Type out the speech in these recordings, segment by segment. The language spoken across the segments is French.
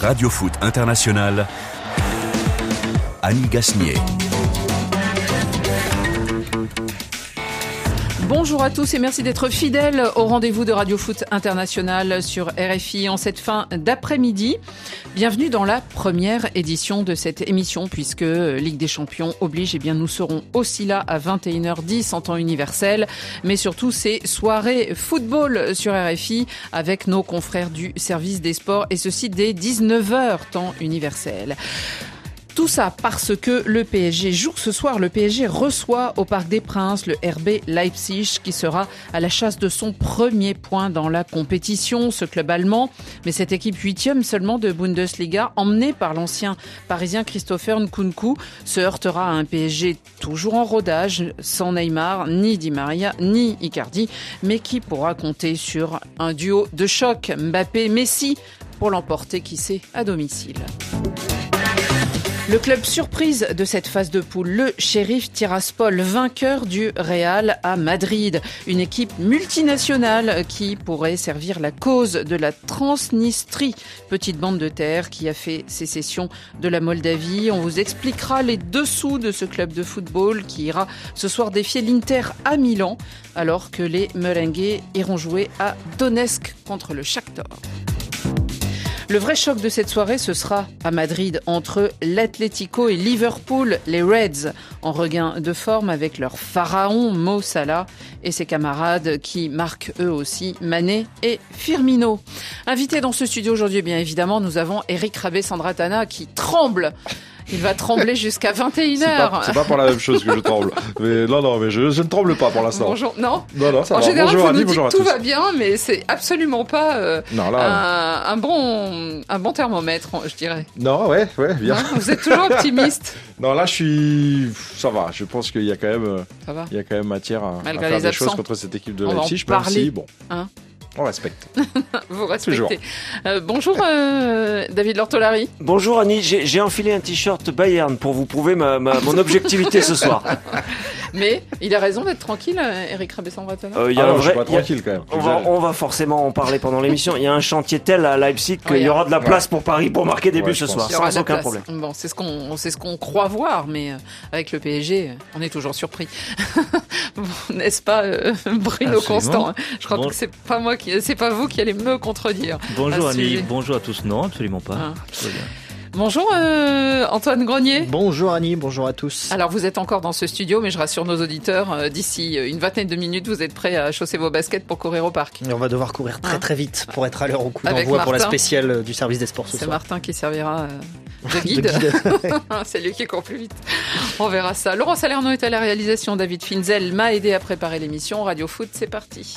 Radio Foot International, Annie Gasnier. Bonjour à tous et merci d'être fidèles au rendez-vous de Radio Foot International sur RFI en cette fin d'après-midi. Bienvenue dans la première édition de cette émission puisque Ligue des Champions oblige, nous serons aussi là à 21h10 en temps universel, mais surtout c'est soirée football sur RFI avec nos confrères du service des sports et ceci dès 19h temps universel. Tout ça parce que le PSG joue ce soir. Le PSG reçoit au Parc des Princes le RB Leipzig qui sera à la chasse de son premier point dans la compétition, ce club allemand. Mais cette équipe 8e seulement de Bundesliga, emmenée par l'ancien parisien Christopher Nkunku, se heurtera à un PSG toujours en rodage, sans Neymar, ni Di Maria, ni Icardi, mais qui pourra compter sur un duo de choc Mbappé-Messi pour l'emporter, qui sait, à domicile. Le club surprise de cette phase de poule, le Sheriff Tiraspol, vainqueur du Real à Madrid. Une équipe multinationale qui pourrait servir la cause de la Transnistrie, petite bande de terre qui a fait sécession de la Moldavie. On vous expliquera les dessous de ce club de football qui ira ce soir défier l'Inter à Milan, alors que les Merengues iront jouer à Donetsk contre le Shakhtar. Le vrai choc de cette soirée, ce sera à Madrid entre l'Atlético et Liverpool, les Reds, en regain de forme avec leur pharaon Mo Salah et ses camarades qui marquent eux aussi Mané et Firmino. Invités dans ce studio aujourd'hui, bien évidemment, nous avons Eric Rabé-Sandratana qui tremble. Il va trembler jusqu'à 21h. C'est pas pour la même chose que je tremble. Mais non, mais je ne tremble pas pour l'instant. Bonjour, non, ça en va. général, Bonjour vous Annie, nous dites bonjour à tout tous. va bien, mais c'est absolument pas un bon thermomètre, je dirais. Non, ouais, bien. Non, vous êtes toujours optimiste. Non, là, ça va. Je pense qu'il y a quand même matière à faire des choses contre cette équipe de Leipzig. Même si, bon. On respecte. Vous respectez. Bonjour David Lortolari. Bonjour Annie, j'ai enfilé un t-shirt Bayern pour vous prouver mon objectivité ce soir. Mais il a raison d'être tranquille, Eric Rabé-Sandratana. Je suis pas tranquille quand même. On va forcément en parler pendant l'émission. Il y a un chantier tel à Leipzig qu'il y aura de la place pour Paris pour marquer des buts ce soir, sans aucun problème. Bon, c'est ce qu'on croit voir, mais avec le PSG, on est toujours surpris. Bon, n'est-ce pas, Bruno Constant, hein. Je crois que c'est pas vous qui allez me contredire. Bonjour Annie, bonjour à tous. Non, absolument pas. Bonjour Antoine Grenier. Bonjour Annie, bonjour à tous. Alors vous êtes encore dans ce studio, mais je rassure nos auditeurs, d'ici une vingtaine de minutes, vous êtes prêts à chausser vos baskets pour courir au parc. Et on va devoir courir très vite pour être à l'heure au coup d'envoi pour la spéciale du service des sports ce soir. C'est Martin qui servira de guide. C'est lui qui court plus vite. On verra ça. Laurent Salerno est à la réalisation, David Finzel m'a aidé à préparer l'émission. Radio Foot, c'est parti.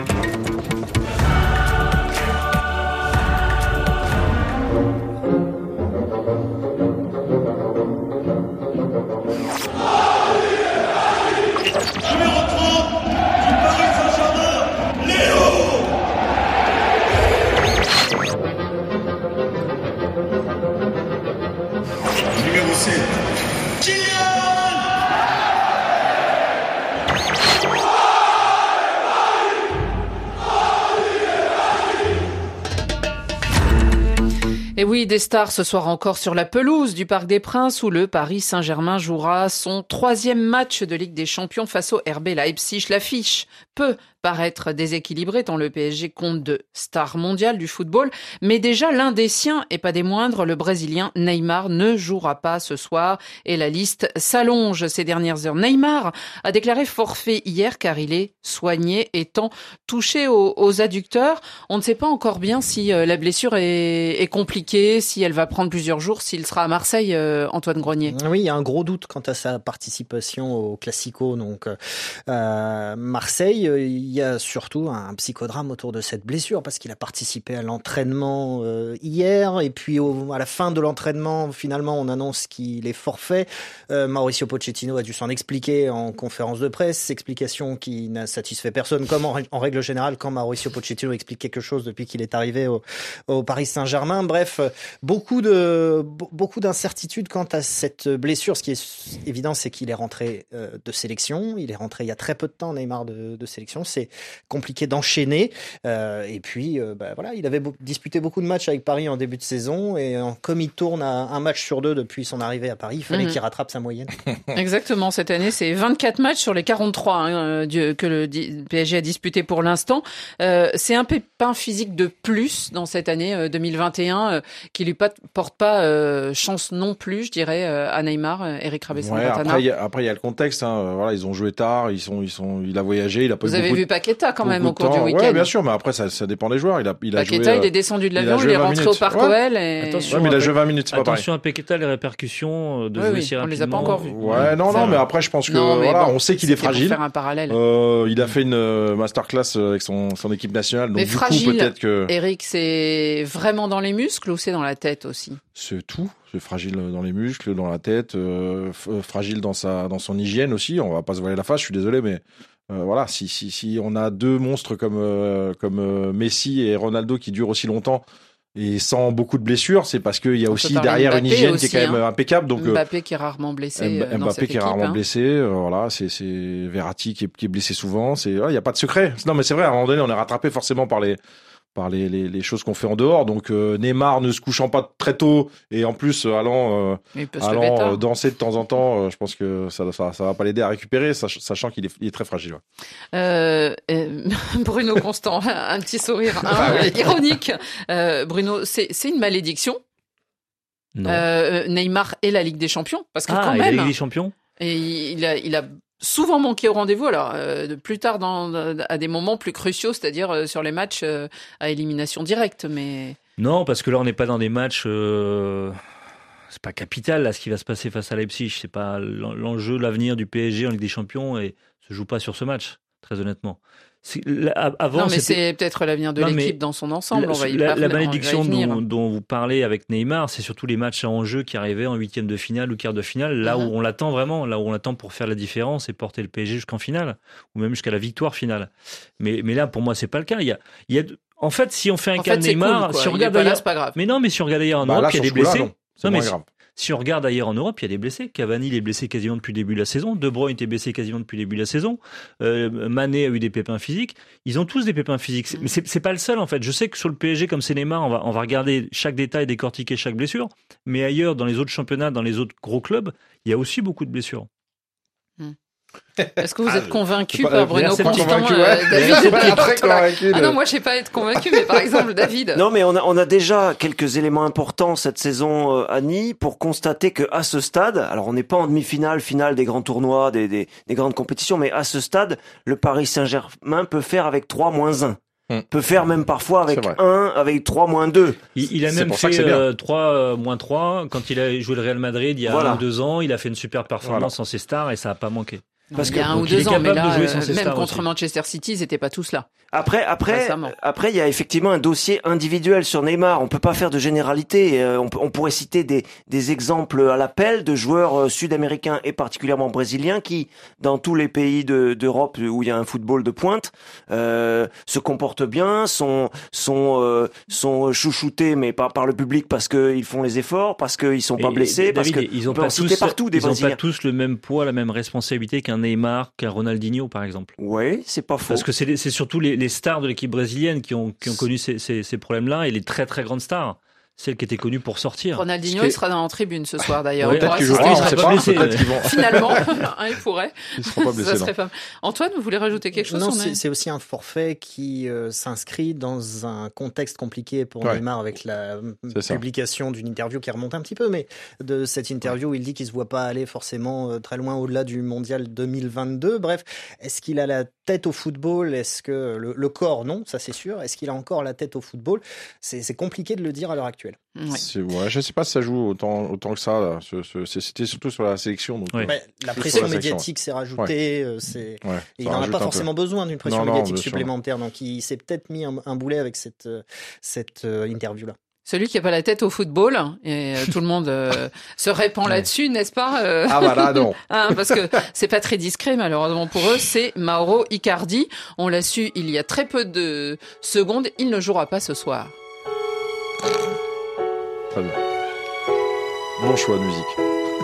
Et oui, des stars ce soir encore sur la pelouse du Parc des Princes où le Paris Saint-Germain jouera son 3e match de Ligue des Champions face au RB Leipzig. L'affiche peut paraître déséquilibré tant le PSG compte de stars mondiales du football, mais déjà l'un des siens et pas des moindres, le Brésilien Neymar ne jouera pas ce soir et la liste s'allonge ces dernières heures. Neymar a déclaré forfait hier car il est soigné étant touché aux adducteurs. On ne sait pas encore bien si la blessure est compliquée, si elle va prendre plusieurs jours, s'il sera à Marseille, Antoine Grenier. Oui, il y a un gros doute quant à sa participation au Classico, donc Marseille. Il y a surtout un psychodrame autour de cette blessure parce qu'il a participé à l'entraînement hier et puis à la fin de l'entraînement, finalement, on annonce qu'il est forfait. Mauricio Pochettino a dû s'en expliquer en conférence de presse, explication qui n'a satisfait personne, comme en règle générale quand Mauricio Pochettino explique quelque chose depuis qu'il est arrivé au Paris Saint-Germain. Bref, beaucoup d'incertitudes quant à cette blessure. Ce qui est évident, c'est qu'il est rentré de sélection. Il est rentré il y a très peu de temps, Neymar, de sélection. C'est c'était compliqué d'enchaîner. Et puis, voilà, il avait disputé beaucoup de matchs avec Paris en début de saison, et comme il tourne à un match sur 2 depuis son arrivée à Paris, il fallait qu'il rattrape sa moyenne. Exactement, cette année, c'est 24 matchs sur les 43 que le PSG a disputé pour l'instant. C'est un pépin physique de plus dans cette année 2021 qui lui porte pas chance non plus, je dirais, à Neymar, Eric Rabessant-Ratana. Après, il y a le contexte. Voilà, ils ont joué tard, il a voyagé, il a pas. Vous avez vu Paqueta quand même au cours du week-end. Ouais, bien sûr, mais après ça dépend des joueurs. Paqueta, il est descendu de l'avion, il est rentré au Parc OL. Attention, mais il a joué 20 minutes, c'est pas pareil. Attention à Paqueta, les répercussions de jouer si rapidement. On les a pas encore vues. Ouais, non, mais après je pense que on sait qu'il est fragile. Pour faire un parallèle. Il a fait une masterclass avec son équipe nationale, donc mais du fragile, coup peut-être que. Eric, c'est vraiment dans les muscles ou c'est dans la tête aussi? C'est tout. C'est fragile dans les muscles, dans la tête, fragile dans son hygiène aussi. On va pas se voiler la face, je suis désolé, mais voilà, si on a deux monstres comme Messi et Ronaldo qui durent aussi longtemps et sans beaucoup de blessures, c'est parce qu'il y a aussi derrière une hygiène aussi, qui est quand même impeccable. Donc Mbappé qui est rarement blessé. Mbappé qui est rarement blessé. Voilà, c'est Verratti qui est blessé souvent. Il y a pas de secret. Non, mais c'est vrai. À un moment donné, on est rattrapé forcément par les choses qu'on fait en dehors. Donc Neymar ne se couchant pas très tôt et en plus allant danser de temps en temps, je pense que ça va pas l'aider à récupérer, sachant qu'il est très fragile. Bruno Constant, un petit sourire ironique. Bruno, c'est une malédiction. Non. Neymar et la Ligue des Champions, parce que quand même. La Ligue des Champions. Et il a souvent manqué au rendez-vous, alors plus tard à des moments plus cruciaux, c'est-à-dire sur les matchs à élimination directe, mais... Non, parce que là on n'est pas dans des matchs... C'est pas capital là ce qui va se passer face à Leipzig, c'est pas l'enjeu, l'avenir du PSG en Ligue des Champions et se joue pas sur ce match, très honnêtement. Avant, mais c'est peut-être l'avenir de l'équipe dans son ensemble. La malédiction dont vous parlez avec Neymar, c'est surtout les matchs à enjeu qui arrivaient en huitième de finale ou quart de finale, là où on l'attend vraiment, là où on l'attend pour faire la différence et porter le PSG jusqu'en finale, ou même jusqu'à la victoire finale. Mais là, pour moi, c'est pas le cas. En fait, si on fait un cas de Neymar, cool, si on regarde ailleurs, c'est pas grave. Mais non, mais si on regarde ailleurs en Europe, il y a des blessés. C'est moins grave. Si on regarde ailleurs en Europe, il y a des blessés. Cavani, il est blessé quasiment depuis le début de la saison. De Bruyne était blessé quasiment depuis le début de la saison. Mané a eu des pépins physiques. Ils ont tous des pépins physiques. Mais c'est pas le seul, en fait. Je sais que sur le PSG, comme c'est Neymar, on va regarder chaque détail, décortiquer chaque blessure. Mais ailleurs, dans les autres championnats, dans les autres gros clubs, il y a aussi beaucoup de blessures. Est-ce que vous êtes convaincu par Bruno Constant, David? Non, moi je sais pas être convaincu, mais par exemple David. Non, mais on a déjà quelques éléments importants cette saison, Annie, pour constater que à ce stade, alors on n'est pas en demi-finale, finale des grands tournois, des grandes compétitions, mais à ce stade, le Paris Saint-Germain peut faire avec 3-1. Peut faire même parfois avec 1, avec 3-2. Il a même fait 3-3 quand il a joué le Real Madrid il y a 1 ou 2 ans. Il a fait une super performance sans ses stars et ça n'a pas manqué. Parce qu'il y a 1 ou 2 ans, mais là, même contre Manchester City, ils n'étaient pas tous là. Après, il y a effectivement un dossier individuel sur Neymar. On peut pas faire de généralité. On pourrait citer des exemples à l'appel de joueurs sud-américains et particulièrement brésiliens qui, dans tous les pays d'Europe où il y a un football de pointe, se comportent bien, sont chouchoutés, mais pas par le public parce que ils font les efforts, parce qu'ils sont pas blessés, parce que ils ont pas tous le même poids, la même responsabilité qu'un Neymar, qu'un Ronaldinho, par exemple. Oui, c'est pas faux. Parce que c'est surtout les stars de l'équipe brésilienne qui ont connu ces problèmes-là et les très très grandes stars. Celles qui étaient connues pour sortir. Ronaldinho, il sera dans la tribune ce soir d'ailleurs. Peut-être qu'il jouera, on ne sait pas. Peut-être qu'ils vont. Finalement, il pourrait. Il sera pas blessé. Ça serait Antoine, vous voulez rajouter quelque chose? Non, c'est aussi un forfait qui s'inscrit dans un contexte compliqué pour Neymar avec la publication d'une interview qui remonte un petit peu, mais de cette interview où il dit qu'il se voit pas aller forcément très loin au-delà du mondial 2022. Bref, est-ce qu'il a la tête au football? Est-ce que le corps, non, ça c'est sûr. Est-ce qu'il a encore la tête au football? C'est compliqué de le dire à l'heure actuelle. Je sais pas si ça joue autant que ça. Là. C'était surtout sur la sélection. Donc, la pression médiatique s'est rajoutée. Il n'en a pas forcément besoin d'une pression médiatique supplémentaire. Donc il s'est peut-être mis un boulet avec cette interview-là. Celui qui n'a pas la tête au football, et tout le monde se répand là-dessus, n'est-ce pas Ah bah là, non. Parce que c'est pas très discret, malheureusement pour eux, c'est Mauro Icardi. On l'a su il y a très peu de secondes, il ne jouera pas ce soir. Très bien. Bon choix de musique.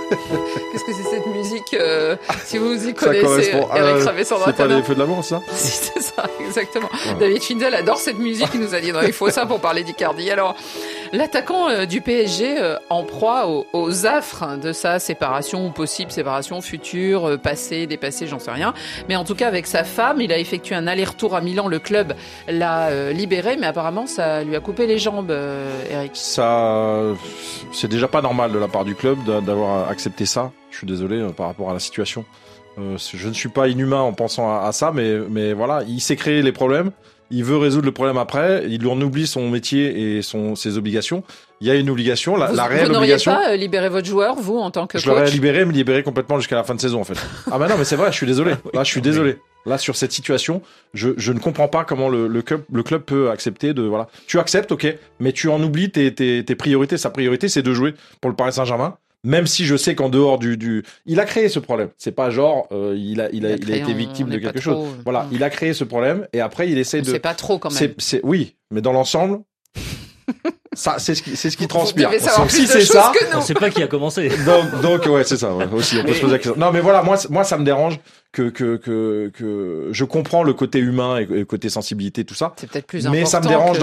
Qu'est-ce que c'est cette musique si vous y connaissez, Eric Ravessandra. C'est pas les feux de l'amour, ça? Si, c'est ça, exactement. Ouais. David Findel adore cette musique, il nous a dit non, il faut ça pour parler d'Icardi. Alors, l'attaquant du PSG en proie aux affres de sa séparation ou possible séparation future, passée, dépassée, j'en sais rien. Mais en tout cas, avec sa femme, il a effectué un aller-retour à Milan. Le club l'a libéré, mais apparemment, ça lui a coupé les jambes, Eric. Ça, c'est déjà pas normal de la part du club d'avoir accepté ça. Je suis désolé par rapport à la situation. Je ne suis pas inhumain en pensant à ça, mais voilà, il s'est créé les problèmes. Il veut résoudre le problème après. Il en oublie son métier et ses obligations. Il y a une obligation, la réelle obligation. Vous n'auriez pas libéré votre joueur, vous, en tant que coach? Je l'aurais libéré, me libérer complètement jusqu'à la fin de saison, en fait. Ah bah non, mais c'est vrai, je suis désolé. Là, je suis désolé. Là, sur cette situation, je ne comprends pas comment le club peut accepter de, voilà. Tu acceptes, ok, mais tu en oublies tes priorités. Sa priorité, c'est de jouer pour le Paris Saint-Germain. Même si je sais qu'en dehors il a créé ce problème. C'est pas genre, il a été victime de quelque chose. Voilà. Il a créé ce problème et après, il essaie de. C'est pas trop quand même. Oui, mais dans l'ensemble. Ça, c'est ce qui transpire. Si c'est ça, on sait pas qui a commencé. Donc ouais, c'est ça. Ouais, aussi, on peut se poser la question. Non, mais voilà, moi, ça me dérange que je comprends le côté humain et le côté sensibilité, tout ça. C'est peut-être plus important. Mais ça me dérange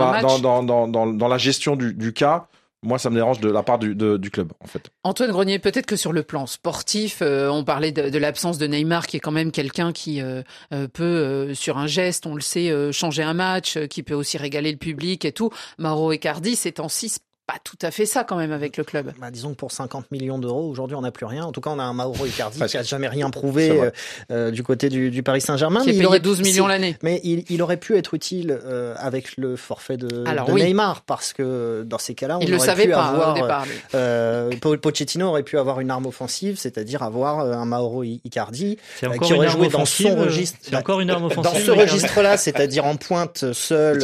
dans la gestion du cas. Moi, ça me dérange de la part du club, en fait. Antoine Grenier, peut-être que sur le plan sportif, on parlait de l'absence de Neymar, qui est quand même quelqu'un qui peut, sur un geste, on le sait, changer un match, qui peut aussi régaler le public et tout. Mauro Icardi, ces temps-ci, pas tout à fait ça quand même avec le club. Disons que pour 50 millions d'euros, aujourd'hui on n'a plus rien. En tout cas, on a un Mauro Icardi qui a jamais rien prouvé du côté du Paris Saint-Germain. Qui est payé 12 millions l'année. Mais il aurait pu être utile avec le forfait de Neymar, parce que dans ces cas-là, on aurait pu avoir Pochettino aurait pu avoir une arme offensive, c'est-à-dire avoir un Mauro Icardi qui aurait joué dans son registre. C'est encore une arme offensive. Dans ce registre-là, c'est-à-dire en pointe seul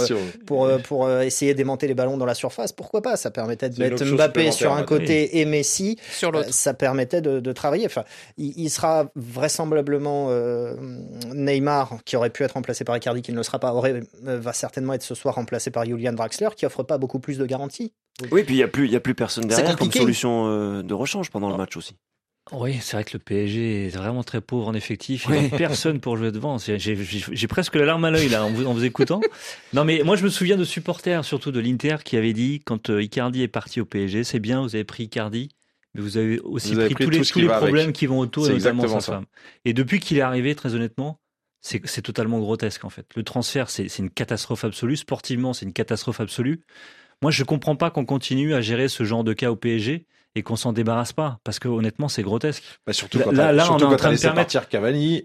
pour essayer d'aimanter les ballons dans la surface. Pourquoi pas? Ça permettait de mettre Mbappé sur un côté et Messi sur l'autre. Ça permettait de travailler. Enfin, il sera vraisemblablement Neymar, qui aurait pu être remplacé par Icardi, qui ne le sera pas, va certainement être ce soir remplacé par Julian Draxler, qui offre pas beaucoup plus de garanties. Oui, puis il y a plus personne derrière comme solution de rechange pendant le match aussi. Oui, c'est vrai que le PSG est vraiment très pauvre en effectif. Il n'y a personne pour jouer devant. J'ai presque la larme à l'œil là en vous écoutant. Non, mais moi je me souviens de supporters, surtout de l'Inter, qui avaient dit quand Icardi est parti au PSG, c'est bien, vous avez pris Icardi, mais vous avez aussi pris tous les problèmes qui vont autour, et notamment sa femme. Et depuis qu'il est arrivé, très honnêtement, c'est totalement grotesque en fait. Le transfert, c'est une catastrophe absolue. Sportivement, c'est une catastrophe absolue. Moi, je comprends pas qu'on continue à gérer ce genre de cas au PSG et qu'on s'en débarrasse pas, parce que honnêtement c'est grotesque. Surtout quand on est en train de faire partir Cavani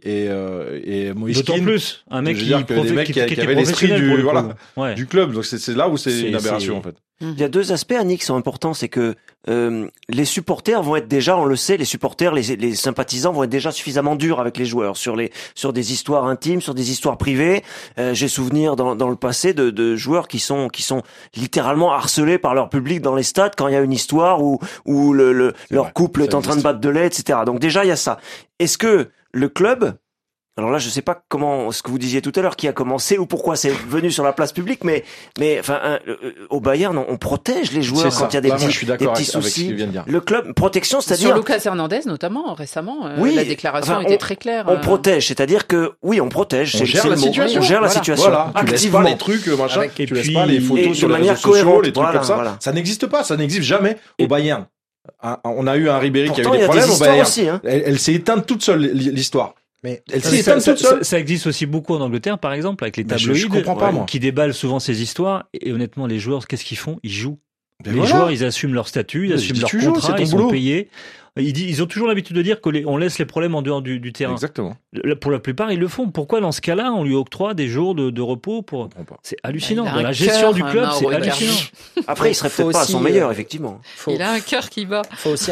et Moïse. D'autant plus un mec qui avait l'esprit du club, donc c'est là où c'est une aberration en fait. Il y a deux aspects, Annick, qui sont importants, c'est que les supporters vont être déjà, on le sait, les supporters, les sympathisants vont être déjà suffisamment durs avec les joueurs sur des histoires intimes, sur des histoires privées. J'ai souvenir dans le passé de joueurs qui sont littéralement harcelés par leur public dans les stades quand il y a une histoire où leur couple est en train de battre de lait, etc. Donc déjà il y a ça. Est-ce que le club, alors là, je sais pas ce que vous disiez tout à l'heure, qui a commencé ou pourquoi c'est venu sur la place publique, mais enfin, au Bayern, on protège les joueurs quand il y a des petits soucis. Le club, protection, c'est-à-dire. Sur Lucas Hernandez, notamment, récemment, la déclaration était très claire. On protège, c'est-à-dire que, oui, on protège. On gère la situation. On gère la situation. Voilà. Tu laisses pas les trucs, machin. Tu laisses pas les photos sur les réseaux sociaux, les trucs comme ça. Ça n'existe pas. Ça n'existe jamais au Bayern. On a eu un Ribéry qui a eu des problèmes au Bayern. Elle s'est éteinte toute seule, l'histoire. Mais ça existe aussi beaucoup en Angleterre, par exemple, avec les tabloïds qui déballent souvent ces histoires. Et honnêtement, les joueurs, qu'est-ce qu'ils font? Ils jouent. Les joueurs, ils assument leur statut, ils assument leur contrat, ils sont payés. Ils ont toujours l'habitude de dire qu'on laisse les problèmes en dehors du terrain. Exactement. Pour la plupart, ils le font. Pourquoi, dans ce cas-là, on lui octroie des jours de repos pour... C'est hallucinant. Dans la gestion du club, c'est hallucinant. Après, il serait peut-être pas à son meilleur, effectivement. Il a un cœur qui bat. Faut aussi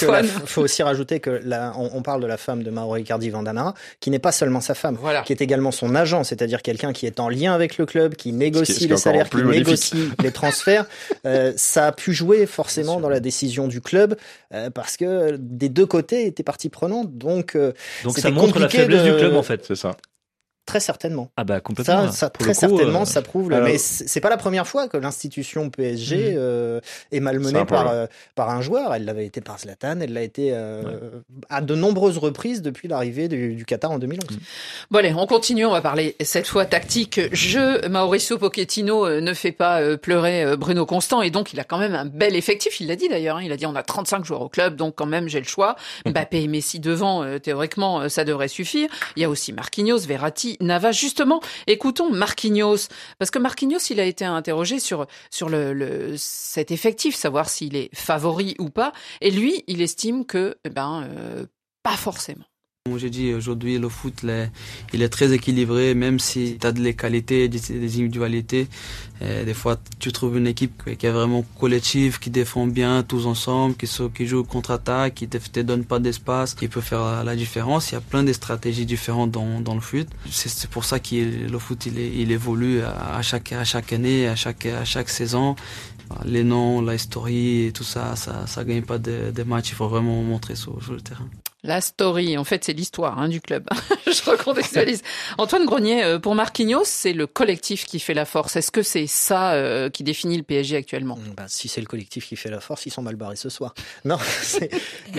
rajouter que on parle de la femme de Mauro Icardi Vandana, qui n'est pas seulement sa femme, qui est également son agent, c'est-à-dire quelqu'un qui est en lien avec le club, qui négocie les salaires, qui négocie les transferts. Ça a pu jouer forcément dans la décision du club, parce que des deux côtés étaient parties prenantes, donc ça montre la faiblesse du club en fait. C'est ça. Très certainement. Ah bah complètement. Ça très certainement, ça prouve. Mais c'est pas la première fois que l'institution PSG est malmenée par un joueur. Elle l'avait été par Zlatan, elle l'a été à de nombreuses reprises depuis l'arrivée du Qatar en 2011. Bon allez, on continue. On va parler cette fois tactique. Mauricio Pochettino ne fait pas pleurer Bruno Constant et donc il a quand même un bel effectif. Il l'a dit d'ailleurs. Il a dit on a 35 joueurs au club, donc quand même j'ai le choix. Mbappé et Messi devant, théoriquement ça devrait suffire. Il y a aussi Marquinhos, Verratti, Navas. Justement, écoutons Marquinhos, parce que Marquinhos, il a été interrogé sur cet effectif, savoir s'il est favori ou pas, et lui, il estime que, pas forcément. Comme j'ai dit, aujourd'hui, le foot, il est très équilibré, même si tu as des qualités, des individualités. Des fois, tu trouves une équipe qui est vraiment collective, qui défend bien tous ensemble, qui joue contre-attaque, qui te donne pas d'espace, qui peut faire la différence. Il y a plein de stratégies différentes dans le foot. C'est pour ça que le foot, il évolue à chaque année, à chaque saison. Les noms, la story et tout ça gagne pas des matchs. Il faut vraiment montrer sur le terrain. La story, en fait, c'est l'histoire du club. Je recontextualise. Antoine Grenier, pour Marquinhos, c'est le collectif qui fait la force. Est-ce que c'est ça qui définit le PSG actuellement ? Si c'est le collectif qui fait la force, ils sont mal barrés ce soir. Non, c'est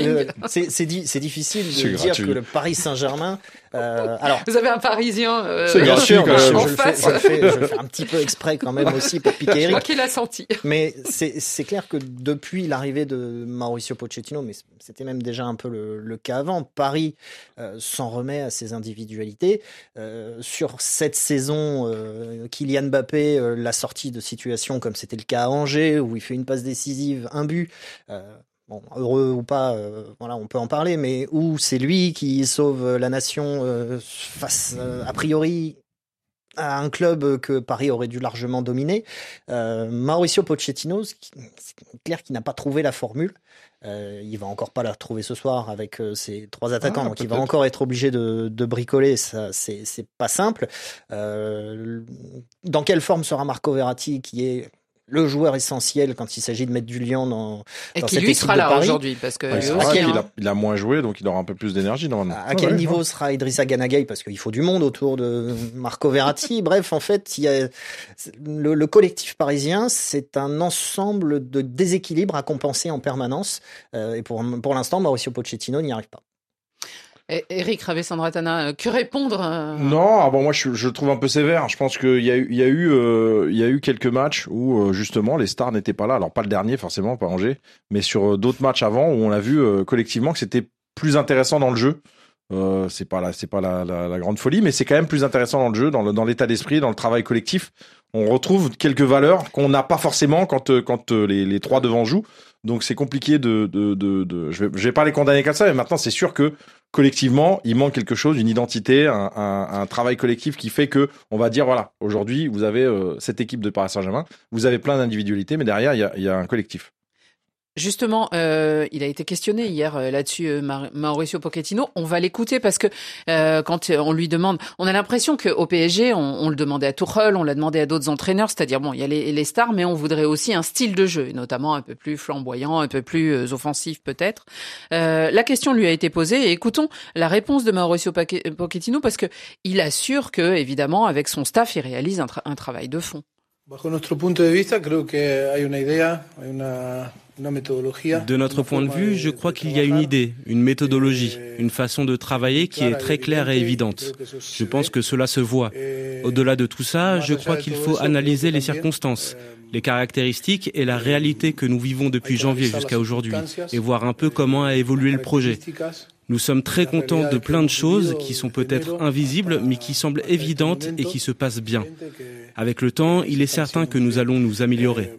difficile de dire que le Paris Saint-Germain... alors, vous avez un Parisien bien sûr, en face. Je le fais un petit peu exprès quand même aussi pour piquer Eric. Je crois qu'il a senti. Mais c'est clair que depuis l'arrivée de Mauricio Pochettino, mais c'était même déjà un peu le cas avant, Paris s'en remet à ses individualités. Sur cette saison, Kylian Mbappé l'a sorti de situations comme c'était le cas à Angers, où il fait une passe décisive, un but. Bon, heureux ou pas, on peut en parler, mais où c'est lui qui sauve la nation face, a priori, à un club que Paris aurait dû largement dominer. Mauricio Pochettino, c'est clair qu'il n'a pas trouvé la formule. Il va encore pas la trouver ce soir avec ses 3 attaquants, donc il va encore être obligé de bricoler. Ça, c'est pas simple. Dans quelle forme sera Marco Verratti, qui est le joueur essentiel quand il s'agit de mettre du lion dans cette équipe sera là aujourd'hui, parce que il a moins joué, donc il aura un peu plus d'énergie normalement. À quel niveau sera Idrissa Gana Gueye, parce qu'il faut du monde autour de Marco Verratti. Bref, en fait, il y a le collectif parisien, c'est un ensemble de déséquilibres à compenser en permanence. Et pour l'instant, Mauricio Pochettino n'y arrive pas. Eric Ravessandratana, que répondre Non, moi je le trouve un peu sévère. Je pense qu'il y a eu quelques matchs où justement les stars n'étaient pas là. Alors pas le dernier forcément, pas Angers, mais sur d'autres matchs avant où on a vu collectivement que c'était plus intéressant dans le jeu. C'est pas la grande folie, mais c'est quand même plus intéressant dans le jeu, dans l'état d'esprit, dans le travail collectif. On retrouve quelques valeurs qu'on n'a pas forcément quand les 3 devant jouent. Donc c'est compliqué je vais pas les condamner comme ça, mais maintenant c'est sûr que collectivement il manque quelque chose, une identité, un travail collectif qui fait que on va dire voilà, aujourd'hui vous avez cette équipe de Paris Saint-Germain, vous avez plein d'individualités, mais derrière il y a un collectif. Justement, il a été questionné hier là-dessus, Mauricio Pochettino. On va l'écouter parce que quand on lui demande, on a l'impression qu'au PSG, on le demandait à Tuchel, on l'a demandé à d'autres entraîneurs, c'est-à-dire bon, il y a les stars, mais on voudrait aussi un style de jeu, notamment un peu plus flamboyant, un peu plus offensif peut-être. La question lui a été posée et écoutons la réponse de Mauricio Pochettino parce que il assure que, évidemment, avec son staff, il réalise un travail de fond. De notre point de vue, je crois qu'il y a une idée, une méthodologie, une façon de travailler qui est très claire et évidente. Je pense que cela se voit. Au-delà de tout ça, je crois qu'il faut analyser les circonstances, les caractéristiques et la réalité que nous vivons depuis janvier jusqu'à aujourd'hui et voir un peu comment a évolué le projet. Nous sommes très contents de plein de choses qui sont peut-être invisibles, mais qui semblent évidentes et qui se passent bien. Avec le temps, il est certain que nous allons nous améliorer.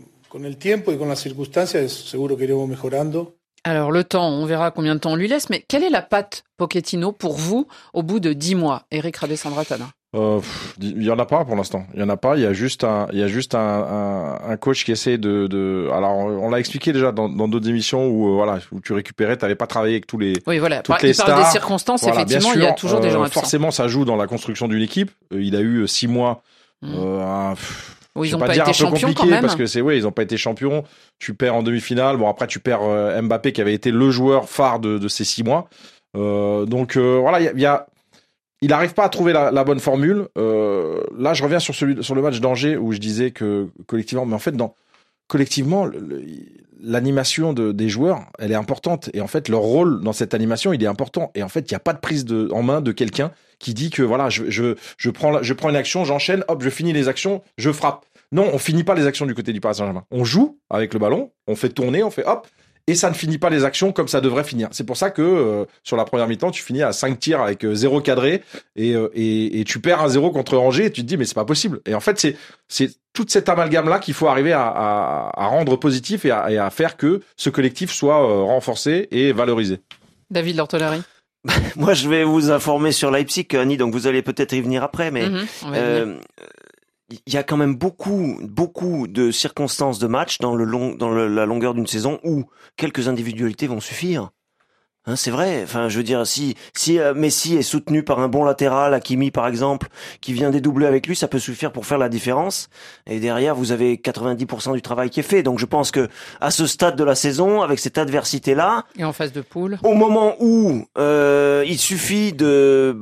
Alors le temps, on verra combien de temps on lui laisse, mais quelle est la patte Pochettino pour vous au bout de 10 mois, Eric Ravessandratana? Il y en a pas pour l'instant. Il y en a pas. Il y a juste un coach qui essaie alors on l'a expliqué déjà dans d'autres émissions où tu récupérais, t'avais pas travaillé avec tous les. Oui, voilà. Toutes les stars. Il parle des circonstances. Voilà, effectivement, sûr, il y a toujours des gens absents. Forcément, ça joue dans la construction d'une équipe. Il a eu 6 mois. Oui, ils n'ont pas été champions quand même. Parce que ils n'ont pas été champions. Tu perds en demi-finale. Bon, après, tu perds Mbappé qui avait été le joueur phare de ces 6 mois. Donc voilà, il y a il n'arrive pas à trouver la bonne formule. Là, je reviens sur le match d'Angers où je disais que collectivement, mais en fait, collectivement, l'animation des joueurs, elle est importante. Et en fait, leur rôle dans cette animation, il est important. Et en fait, il n'y a pas de prise en main de quelqu'un qui dit que voilà, je prends une action, j'enchaîne, hop, je finis les actions, je frappe. Non, on finit pas les actions du côté du Paris Saint-Germain. On joue avec le ballon, on fait tourner, on fait hop. Et ça ne finit pas les actions comme ça devrait finir. C'est pour ça que sur la première mi-temps, tu finis à 5 tirs avec 0 cadré et tu perds 1-0 contre Angers et tu te dis mais c'est pas possible. Et en fait, c'est toute cette amalgame-là qu'il faut arriver à rendre positif et à faire que ce collectif soit renforcé et valorisé. David Lortolari. Moi, je vais vous informer sur Leipzig, Annie, donc vous allez peut-être y venir après, mais il y a quand même beaucoup de circonstances de match dans la longueur d'une saison où quelques individualités vont suffire. Hein, c'est vrai. Enfin, je veux dire, si Messi est soutenu par un bon latéral, Hakimi par exemple, qui vient dédoubler avec lui, ça peut suffire pour faire la différence. Et derrière, vous avez 90% du travail qui est fait. Donc, je pense que à ce stade de la saison, avec cette adversité-là, et en phase de poule, au moment où il suffit de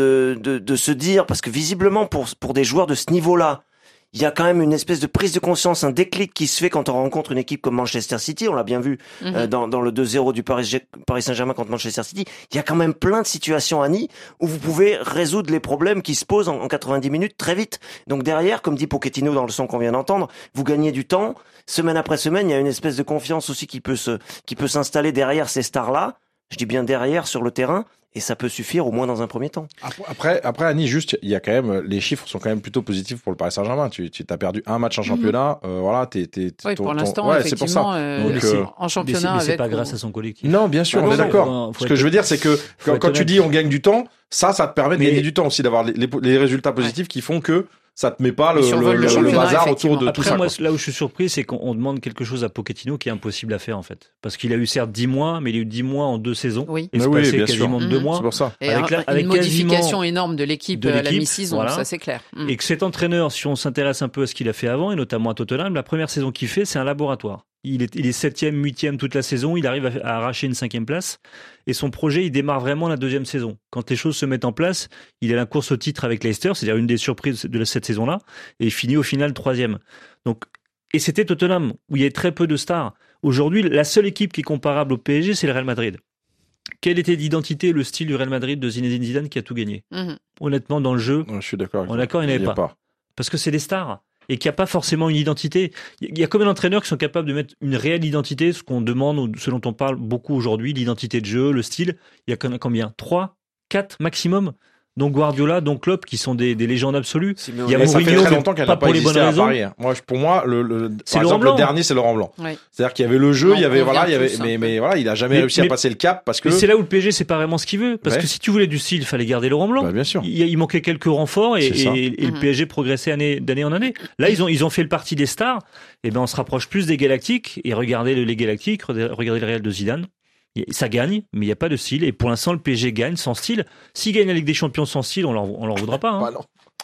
se dire, parce que visiblement pour des joueurs de ce niveau-là, il y a quand même une espèce de prise de conscience, un déclic qui se fait quand on rencontre une équipe comme Manchester City. On l'a bien vu dans le 2-0 du Paris Saint-Germain contre Manchester City. Il y a quand même plein de situations, Annie, où vous pouvez résoudre les problèmes qui se posent en 90 minutes très vite. Donc derrière, comme dit Pochettino dans le son qu'on vient d'entendre, vous gagnez du temps. Semaine après semaine, il y a une espèce de confiance aussi qui peut s'installer derrière ces stars-là. Je dis bien derrière, sur le terrain. Et ça peut suffire au moins dans un premier temps. Après Annie, juste, il y a quand même, les chiffres sont quand même plutôt positifs pour le Paris Saint-Germain. Tu t'as perdu un match en championnat, voilà, oui, pour l'instant, effectivement, en championnat, mais c'est pas grâce à son collectif. Non, bien sûr, on est d'accord. Ce que je veux dire, c'est que quand tu dis on gagne du temps, ça te permet de gagner du temps aussi, d'avoir les résultats positifs qui font que ça te met pas le bazar autour de tout ça. Moi, là où je suis surpris, c'est qu'on demande quelque chose à Pochettino qui est impossible à faire, en fait. Parce qu'il a eu certes 10 mois, mais il a eu 10 mois en 2 saisons. Oui. Et c'est passé quasiment 2 mois. C'est pour ça. Et avec une modification énorme de l'équipe à la mi-saison, voilà. Ça c'est clair. Et que cet entraîneur, si on s'intéresse un peu à ce qu'il a fait avant, et notamment à Tottenham, la première saison qu'il fait, c'est un laboratoire. Il est 7e, 8e toute la saison, il arrive à arracher une 5e place. Et son projet, il démarre vraiment la 2e saison. Quand les choses se mettent en place, il est à la course au titre avec Leicester, c'est-à-dire une des surprises de cette saison-là, et il finit au final 3e. Donc, et c'était Tottenham, où il y avait très peu de stars. Aujourd'hui, la seule équipe qui est comparable au PSG, c'est le Real Madrid. Quelle était l'identité et le style du Real Madrid de Zinedine Zidane qui a tout gagné ? Honnêtement, dans le jeu, je suis d'accord. Il n'y en avait pas. Parce que c'est des stars. Et qu'il n'y a pas forcément une identité. Il y a combien d'entraîneurs qui sont capables de mettre une réelle identité, ce qu'on demande, ou ce dont on parle beaucoup aujourd'hui, l'identité de jeu, le style. Il y a combien ? 3, 4 maximum. Donc Guardiola, donc Klopp, qui sont des légendes absolues. Il y a Mourinho, ça fait très longtemps qu'elle n'a pas existé à Paris. Pour moi, par exemple, le dernier, c'est Laurent Blanc. Ouais. C'est-à-dire qu'il y avait le jeu, il y avait, mais voilà, il a jamais réussi à passer le cap parce que. Mais c'est là où le PSG, c'est pas vraiment ce qu'il veut. Parce que si tu voulais du style, il fallait garder Laurent Blanc. Bah, bien sûr. Il manquait quelques renforts et le PSG progressait d'année en année. Là, ils ont fait le parti des stars. Et ben, on se rapproche plus des Galactiques et regardez les Galactiques, regardez le Real de Zidane. Ça gagne, mais il n'y a pas de style. Et pour l'instant, le PSG gagne sans style. S'il gagne la Ligue des Champions sans style, on leur voudra pas. Hein.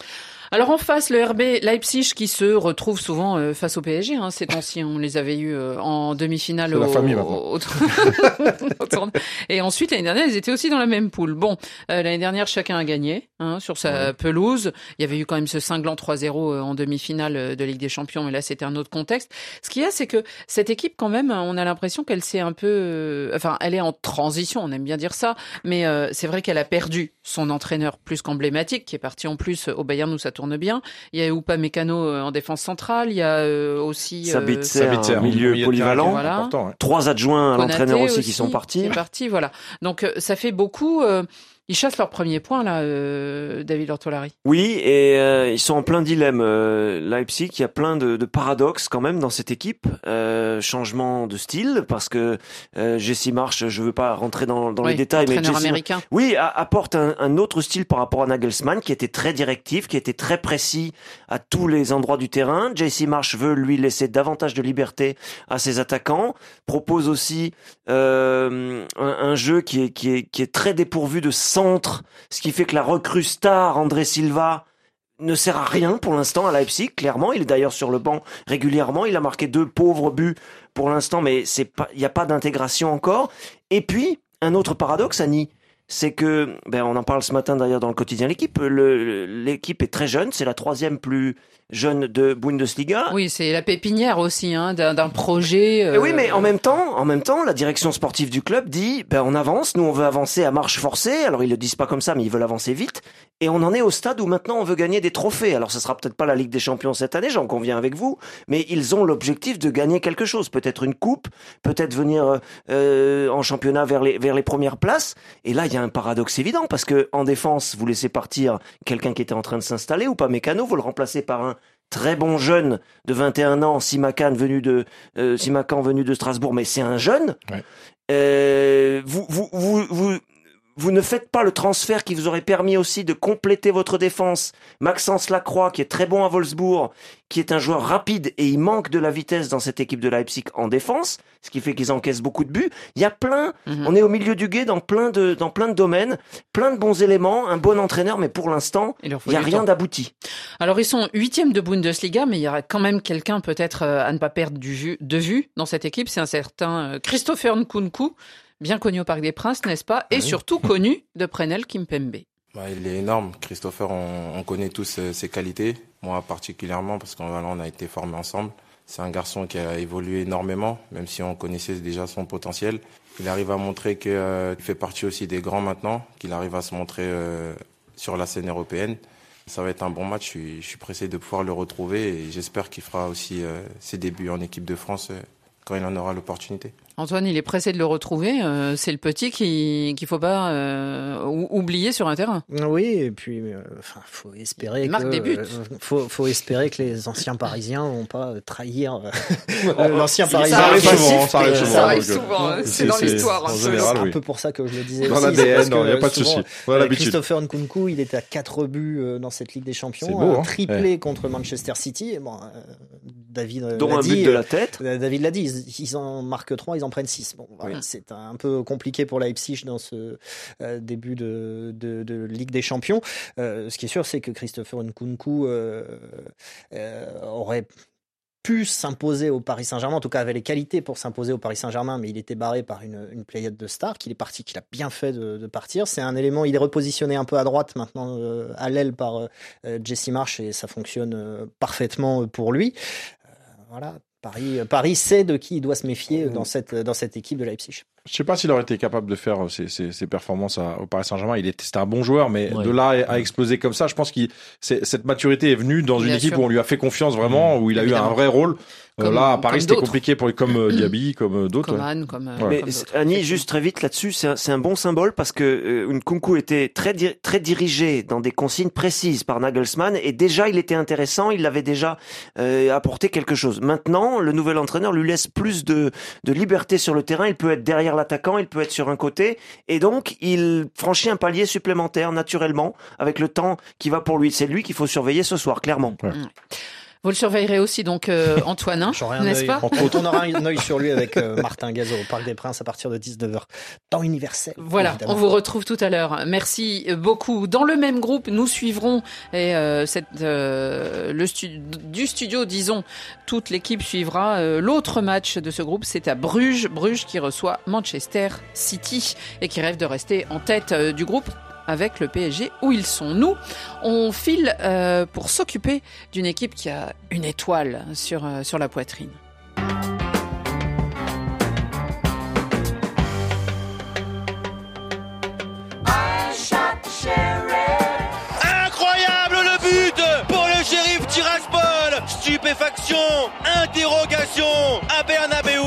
Alors en face, le RB Leipzig qui se retrouve souvent face au PSG. Ces temps-ci, on les avait eus en demi-finale. C'est la famille Et ensuite, l'année dernière, ils étaient aussi dans la même poule. Bon, l'année dernière, chacun a gagné sur sa pelouse. Il y avait eu quand même ce cinglant 3-0 en demi-finale de Ligue des Champions, mais là, c'était un autre contexte. Ce qu'il y a, c'est que cette équipe, quand même, on a l'impression qu'elle s'est un peu... elle est en transition, on aime bien dire ça, mais c'est vrai qu'elle a perdu son entraîneur plus qu'emblématique, qui est parti en plus au Bayern où ça tourne bien. Il y a Upamecano en défense centrale. Il y a aussi Sabitzer, milieu polyvalent. Voilà. 3 adjoints à l'entraîneur aussi qui sont partis. Qui est parti, voilà. Donc ça fait beaucoup. Ils chassent leur premier point là, David Lortolari. Oui, et ils sont en plein dilemme. Leipzig, il y a plein de paradoxes quand même dans cette équipe. Changement de style parce que Jesse Marsch, je veux pas rentrer dans les détails, mais Jesse américain. Oui, apporte un autre style par rapport à Nagelsmann qui était très directif, qui était très précis à tous les endroits du terrain. Jesse Marsch veut lui laisser davantage de liberté à ses attaquants. Propose aussi un jeu qui est très dépourvu de centre, ce qui fait que la recrue star André Silva ne sert à rien pour l'instant à Leipzig, clairement. Il est d'ailleurs sur le banc régulièrement. Il a marqué 2 pauvres buts pour l'instant, mais il n'y a pas d'intégration encore. Et puis, un autre paradoxe, Annie, c'est que, on en parle ce matin d'ailleurs dans le quotidien L'équipe. L'équipe est très jeune, c'est la 3e plus jeune de Bundesliga. Oui, c'est la pépinière aussi d'un projet. Oui, mais en même temps, la direction sportive du club dit, on avance, nous on veut avancer à marche forcée. Alors ils le disent pas comme ça, mais ils veulent avancer vite. Et on en est au stade où maintenant on veut gagner des trophées. Alors ce sera peut-être pas la Ligue des Champions cette année, j'en conviens avec vous, mais ils ont l'objectif de gagner quelque chose. Peut-être une coupe, peut-être venir en championnat vers les premières places. Et là, il y a un paradoxe évident parce que en défense, vous laissez partir quelqu'un qui était en train de s'installer ou pas Mécano, vous le remplacez par un très bon jeune de 21 ans, Simakan venu de Strasbourg, mais c'est un jeune. Ouais. Vous ne faites pas le transfert qui vous aurait permis aussi de compléter votre défense. Maxence Lacroix, qui est très bon à Wolfsburg, qui est un joueur rapide et il manque de la vitesse dans cette équipe de Leipzig en défense, ce qui fait qu'ils encaissent beaucoup de buts. Il y a on est au milieu du guet dans plein de domaines, plein de bons éléments, un bon entraîneur, mais pour l'instant, il n'y a rien d'abouti. Alors ils sont 8e de Bundesliga, mais il y aura quand même quelqu'un peut-être à ne pas perdre de vue dans cette équipe, c'est un certain Christopher Nkunku, bien connu au Parc des Princes, n'est-ce pas? Et surtout connu de Presnel Kimpembe. Il est énorme. Christopher, on connaît tous ses qualités. Moi particulièrement, parce on a été formés ensemble. C'est un garçon qui a évolué énormément, même si on connaissait déjà son potentiel. Il arrive à montrer qu'il fait partie aussi des grands maintenant, qu'il arrive à se montrer sur la scène européenne. Ça va être un bon match. Je suis pressé de pouvoir le retrouver et j'espère qu'il fera aussi ses débuts en équipe de France quand il en aura l'opportunité. Antoine, il est pressé de le retrouver. C'est le petit qu'il faut pas oublier sur un terrain. Oui, et puis faut espérer faut espérer que les anciens Parisiens vont pas trahir l'ancien Parisien. Ça arrive souvent. C'est dans l'histoire. En général, c'est un peu pour ça que je le disais. Dans l'ADN, il n'y a pas de souci. Christopher Nkunku, il était à 4 buts dans cette Ligue des Champions, beau, triplé contre Manchester City. Et David dont un but de la tête. David l'a dit, ils en marquent 3, ils en prennent 6. Bon, voilà, c'est un peu compliqué pour Leipzig dans ce début de Ligue des Champions. Ce qui est sûr, c'est que Christopher Nkunku aurait pu s'imposer au Paris Saint-Germain, en tout cas avait les qualités pour s'imposer au Paris Saint-Germain, mais il était barré par une pléiade de stars, qu'il a bien fait de partir. C'est un élément, il est repositionné un peu à droite maintenant à l'aile par Jesse Marsch et ça fonctionne parfaitement pour lui. Voilà, Paris sait de qui il doit se méfier dans cette équipe de Leipzig. Je sais pas s'il aurait été capable de faire ses performances au Paris Saint-Germain. C'était un bon joueur, mais de là à exploser comme ça, je pense cette maturité est venue dans une équipe où on lui a fait confiance vraiment, où il a eu un vrai rôle. Là, à Paris, c'était compliqué comme Diaby, comme d'autres. Comme Anne, Mais Annie, juste très vite là-dessus, c'est un bon symbole parce que Nkunku était très dirigé dans des consignes précises par Nagelsmann et déjà il était intéressant, il avait déjà apporté quelque chose. Maintenant, le nouvel entraîneur lui laisse plus de liberté sur le terrain, il peut être derrière l'attaquant, il peut être sur un côté et donc il franchit un palier supplémentaire naturellement avec le temps qui va pour lui. C'est lui qu'il faut surveiller ce soir, clairement. Ouais. Vous le surveillerez aussi donc Antoine, n'est-ce pas? On aura un œil sur lui avec Martin Gazot au Parc des Princes à partir de 19h. Temps universel. Voilà, évidemment. On vous retrouve tout à l'heure. Merci beaucoup. Dans le même groupe, nous suivrons du studio, disons, toute l'équipe suivra l'autre match de ce groupe. C'est à Bruges qui reçoit Manchester City et qui rêve de rester en tête du groupe avec le PSG où ils sont. Nous, on file pour s'occuper d'une équipe qui a une étoile sur la poitrine. Incroyable le but pour le Sheriff Tiraspol. Stupéfaction, interrogation à Bernabéu.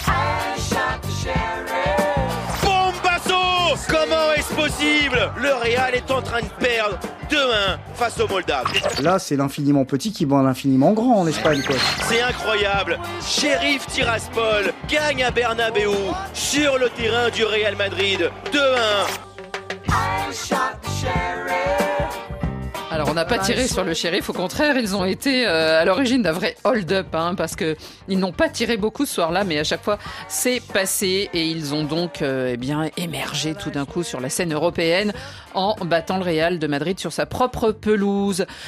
Comment est-ce possible? Le Real est en train de perdre 2-1 face aux Moldaves. Là, c'est l'infiniment petit qui bat l'infiniment grand en Espagne, quoi. C'est incroyable. Sheriff Tiraspol gagne à Bernabéu sur le terrain du Real Madrid 2-1. Alors on n'a pas tiré sur le Sheriff, au contraire, ils ont été à l'origine d'un vrai hold-up, parce que ils n'ont pas tiré beaucoup ce soir-là, mais à chaque fois c'est passé et ils ont donc émergé tout d'un coup sur la scène européenne en battant le Real de Madrid sur sa propre pelouse.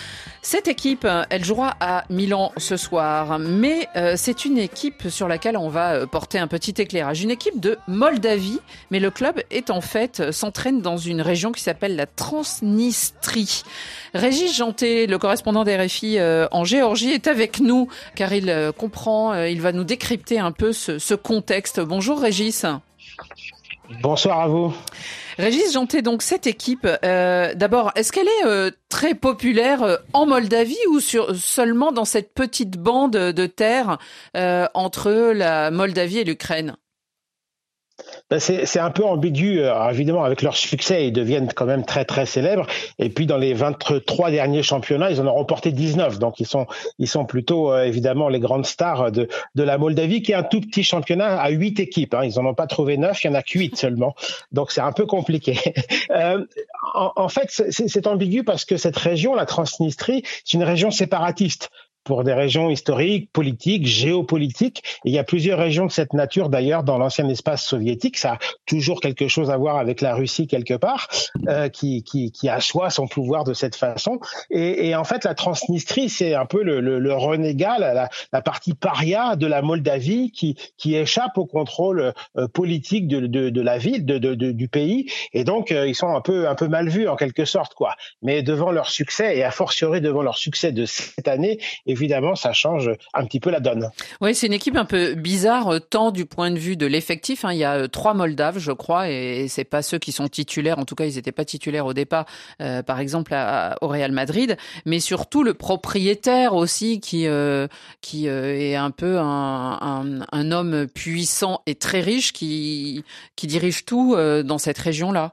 Cette équipe, elle jouera à Milan ce soir, mais c'est une équipe sur laquelle on va porter un petit éclairage. Une équipe de Moldavie, mais le club est en fait s'entraîne dans une région qui s'appelle la Transnistrie. Régis Janté, le correspondant d'RFI en Géorgie, est avec nous car il comprend, il va nous décrypter un peu ce contexte. Bonjour Régis. Bonsoir à vous. Régis Janté, donc cette équipe, d'abord, est-ce qu'elle est très populaire en Moldavie ou seulement dans cette petite bande de terre entre la Moldavie et l'Ukraine ? C'est un peu ambigu. Alors évidemment, avec leur succès, ils deviennent quand même très très célèbres. Et puis dans les 23 derniers championnats, ils en ont remporté 19. Donc ils sont plutôt évidemment les grandes stars de la Moldavie, qui est un tout petit championnat à 8 équipes. Hein. Ils en ont pas trouvé 9, il y en a que 8 seulement. Donc c'est un peu compliqué. En fait, c'est ambigu parce que cette région, la Transnistrie, c'est une région séparatiste. Pour des régions historiques, politiques, géopolitiques. Et il y a plusieurs régions de cette nature, d'ailleurs, dans l'ancien espace soviétique. Ça a toujours quelque chose à voir avec la Russie, quelque part, qui assoit son pouvoir de cette façon. Et en fait, la Transnistrie, c'est un peu le renégat, la partie paria de la Moldavie qui échappe au contrôle politique de la ville, du pays. Et donc, ils sont un peu mal vus, en quelque sorte, quoi. Mais devant leur succès, et a fortiori devant leur succès de cette année, évidemment, ça change un petit peu la donne. Oui, c'est une équipe un peu bizarre, tant du point de vue de l'effectif. Hein. Il y a 3 Moldaves, je crois, et c'est pas ceux qui sont titulaires. En tout cas, ils n'étaient pas titulaires au départ, par exemple, au Real Madrid. Mais surtout, le propriétaire aussi, qui est un peu un homme puissant et très riche, qui dirige tout dans cette région-là.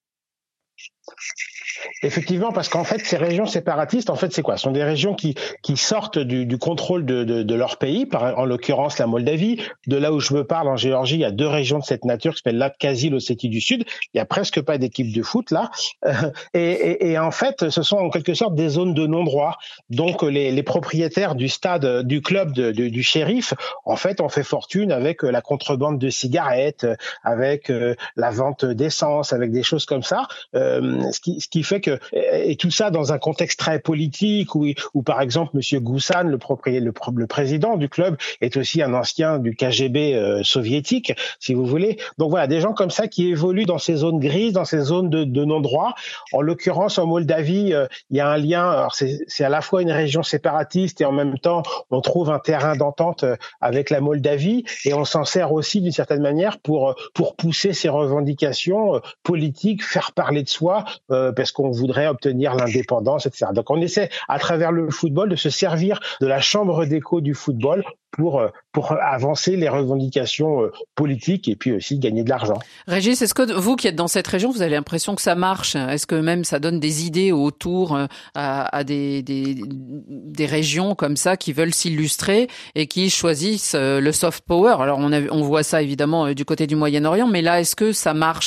Effectivement, parce qu'en fait, ces régions séparatistes, en fait, c'est quoi ? Ce sont des régions qui sortent du contrôle de leur pays, en l'occurrence la Moldavie. De là où je me parle, en Géorgie, il y a 2 régions de cette nature qui s'appellent l'Abkhazie, l'Ossétie du Sud. Il y a presque pas d'équipe de foot là. Et en fait, ce sont en quelque sorte des zones de non-droit. Donc, les propriétaires du stade, du club du shérif, en fait, ont fait fortune avec la contrebande de cigarettes, avec la vente d'essence, avec des choses comme ça. Ce qui fait que, et tout ça dans un contexte très politique où par exemple Monsieur Goussan, le président du club, est aussi un ancien du KGB soviétique, si vous voulez. Donc voilà, des gens comme ça qui évoluent dans ces zones grises, dans ces zones de non-droit. En l'occurrence, en Moldavie, il y a un lien. Alors c'est à la fois une région séparatiste et en même temps, on trouve un terrain d'entente avec la Moldavie et on s'en sert aussi d'une certaine manière pour pousser ses revendications politiques, faire parler de soi, parce qu'on voudrait obtenir l'indépendance, etc. Donc on essaie, à travers le football, de se servir de la chambre d'écho du football pour avancer les revendications politiques et puis aussi gagner de l'argent. Régis, est-ce que vous qui êtes dans cette région, vous avez l'impression que ça marche ? Est-ce que même ça donne des idées autour à des régions comme ça qui veulent s'illustrer et qui choisissent le soft power ? Alors on voit ça évidemment du côté du Moyen-Orient, mais là, est-ce que ça marche ?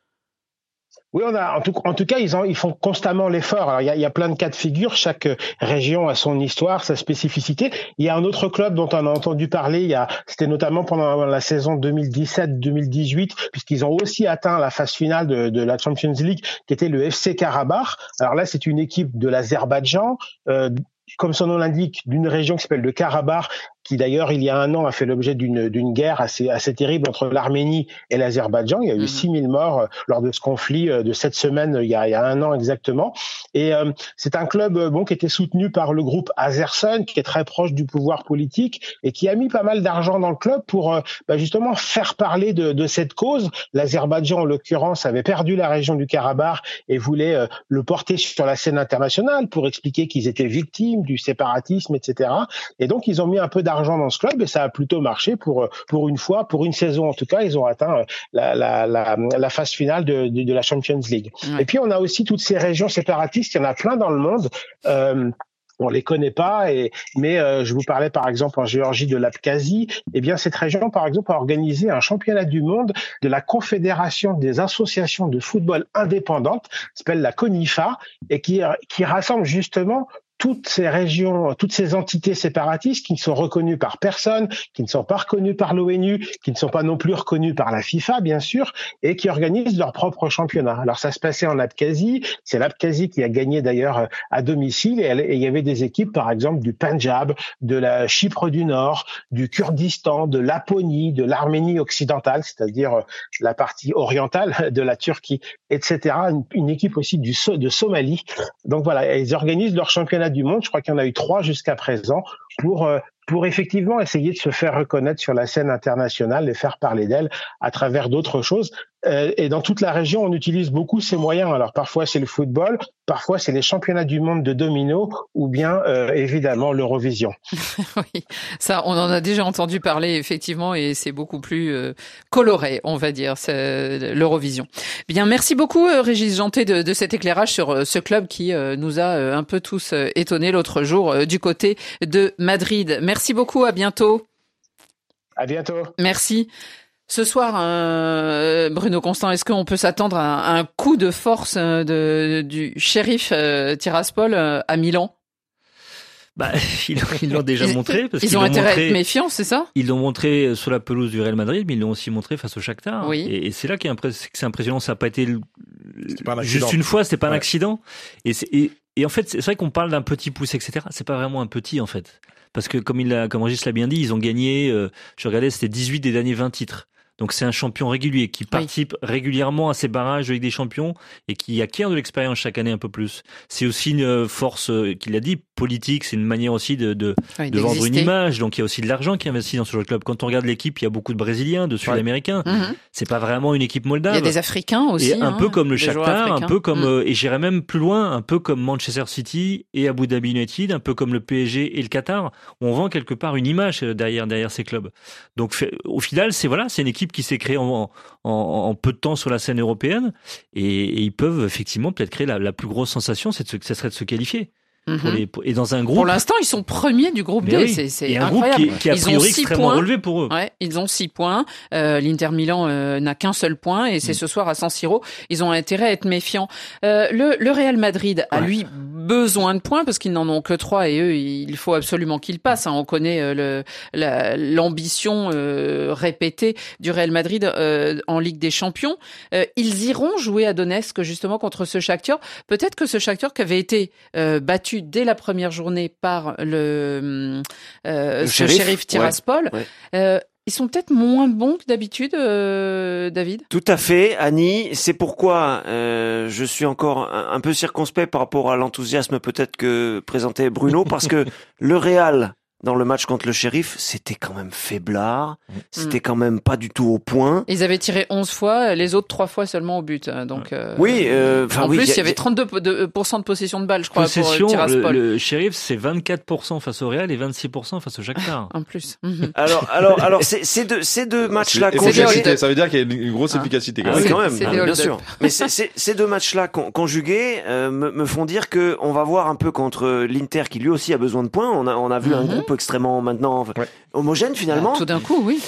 Oui, en tout cas, ils font constamment l'effort. Alors, il y a plein de cas de figure. Chaque région a son histoire, sa spécificité. Il y a un autre club dont on a entendu parler. C'était notamment pendant la saison 2017-2018, puisqu'ils ont aussi atteint la phase finale de la Champions League, qui était le FC Karabakh. Alors là, c'est une équipe de l'Azerbaïdjan, comme son nom l'indique, d'une région qui s'appelle le Karabakh, qui d'ailleurs, il y a un an, a fait l'objet d'une guerre assez terrible entre l'Arménie et l'Azerbaïdjan. Il y a eu 6000 morts lors de ce conflit de cette semaine, il y a un an exactement. Et c'est un club qui était soutenu par le groupe Azersun, qui est très proche du pouvoir politique et qui a mis pas mal d'argent dans le club pour justement faire parler de cette cause. L'Azerbaïdjan, en l'occurrence, avait perdu la région du Karabakh et voulait le porter sur la scène internationale pour expliquer qu'ils étaient victimes du séparatisme, etc. Et donc, ils ont mis un peu d'argent dans ce club et ça a plutôt marché pour une fois, pour une saison en tout cas. Ils ont atteint la phase finale de la Champions League. Ouais. Et puis, on a aussi toutes ces régions séparatistes. Il y en a plein dans le monde. On les connaît pas, mais je vous parlais par exemple en Géorgie de l'Abkhazie. Eh bien, cette région, par exemple, a organisé un championnat du monde de la Confédération des associations de football indépendantes, qui s'appelle la CONIFA, et qui rassemble justement toutes ces régions, toutes ces entités séparatistes qui ne sont reconnues par personne, qui ne sont pas reconnues par l'ONU, qui ne sont pas non plus reconnues par la FIFA, bien sûr, et qui organisent leur propre championnat. Alors ça se passait en Abkhazie, c'est l'Abkhazie qui a gagné d'ailleurs à domicile, et il y avait des équipes, par exemple, du Pendjab, de la Chypre du Nord, du Kurdistan, de Laponie, de l'Arménie occidentale, c'est-à-dire la partie orientale de la Turquie, etc. Une équipe aussi de Somalie. Donc voilà, ils organisent leur championnat du monde. Je crois qu'il y en a eu 3 jusqu'à présent pour effectivement essayer de se faire reconnaître sur la scène internationale et faire parler d'elle à travers d'autres choses. Et dans toute la région, on utilise beaucoup ces moyens. Alors parfois c'est le football, parfois c'est les championnats du monde de domino ou bien évidemment l'Eurovision. Oui, ça on en a déjà entendu parler effectivement et c'est beaucoup plus coloré, on va dire, c'est l'Eurovision. Bien, merci beaucoup Régis Janté de cet éclairage sur ce club qui nous a un peu tous étonnés l'autre jour du côté de Madrid. Merci beaucoup, à bientôt. À bientôt. Merci. Ce soir, Bruno Constant, est-ce qu'on peut s'attendre à un coup de force du shérif Tiraspol à Milan ? Ils l'ont déjà montré. Ils ont intérêt à être méfiants, c'est ça ? Ils l'ont montré sur la pelouse du Real Madrid, mais ils l'ont aussi montré face au Shakhtar. Oui. Et c'est là que c'est impressionnant. Ça n'a pas été juste une fois, c'était pas un accident. Et en fait, c'est vrai qu'on parle d'un petit pouce, etc. C'est pas vraiment un petit, en fait. Parce que comme Régis l'a bien dit, ils ont gagné, je regardais, c'était 18 des derniers 20 titres. Donc c'est un champion régulier qui participe régulièrement à ces barrages de Ligue des Champions et qui acquiert de l'expérience chaque année un peu plus. C'est aussi une force, qu'il a dit, politique. C'est une manière aussi de vendre une image. Donc il y a aussi de l'argent qui est investi dans ce genre de club. Quand on regarde l'équipe, il y a beaucoup de Brésiliens, de Sud-Américains. Mm-hmm. C'est pas vraiment une équipe moldave. Il y a des Africains aussi. Et un peu comme le Shakhtar, un peu comme et j'irais même plus loin, un peu comme Manchester City et Abu Dhabi United, un peu comme le PSG et le Qatar. On vend quelque part une image derrière ces clubs. Donc au final, c'est une équipe qui s'est créée en peu de temps sur la scène européenne et ils peuvent effectivement peut-être créer la plus grosse sensation, ça serait de se qualifier. Et dans un groupe. Pour l'instant, ils sont premiers du groupe D. Oui. C'est un incroyable. Groupe qui a priori extrêmement relevé pour eux. Ouais, ils ont 6 points. L'Inter Milan n'a qu'un seul point et c'est ce soir à San Siro. Ils ont intérêt à être méfiants. Le Real Madrid a lui besoin de points parce qu'ils n'en ont que 3 et eux, il faut absolument qu'ils passent. On connaît l'ambition répétée du Real Madrid en Ligue des Champions. Ils iront jouer à Donetsk justement contre ce Shakhtar. Peut-être que ce Shakhtar qui avait été battu dès la première journée par le shérif Tiraspol. Ils sont peut-être moins bons que d'habitude, David ? Tout à fait, Annie. C'est pourquoi je suis encore un peu circonspect par rapport à l'enthousiasme peut-être que présentait Bruno, parce que le Real, dans le match contre le Shérif, c'était quand même faiblard. C'était quand même pas du tout au point. Ils avaient tiré 11 fois, les autres 3 fois seulement au but. Donc, oui, en plus, il y avait 32% de possession de balle, je crois, pour Tiraspol. Le Shérif, c'est 24% face au Real et 26% face au Shakhtar. En plus. Alors, ces deux matchs-là, ça veut dire qu'il y a une grosse efficacité. Oui, quand même, bien sûr. Mais ces deux matchs-là conjugués me font dire que on va voir un peu contre l'Inter qui lui aussi a besoin de points. On a vu un groupe extrêmement maintenant homogène finalement. Tout d'un coup, oui.